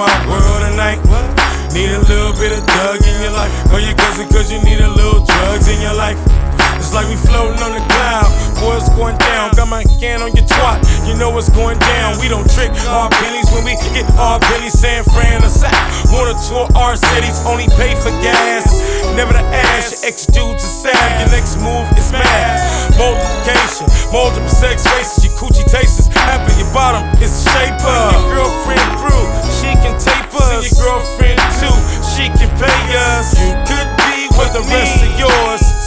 my world tonight. Need a little bit of Doug in your life. Call your cousin cause you need a little drugs in your life. It's like we floating on the cloud. Boy, it's going down. Got my can on your twat. You know what's going down. We don't trick our pennies when we get our pennies. San Fran or South. Wanna tour our cities, only pay for gas. Never the ass. Your ex dudes are sad. Your next move is mad. Multiplication, multiple sex faces. Your coochie tastes happy. Your bottom is a shaper. Your girlfriend through, she can tape us. See your girlfriend too, she can pay us. You could be with the rest of yours.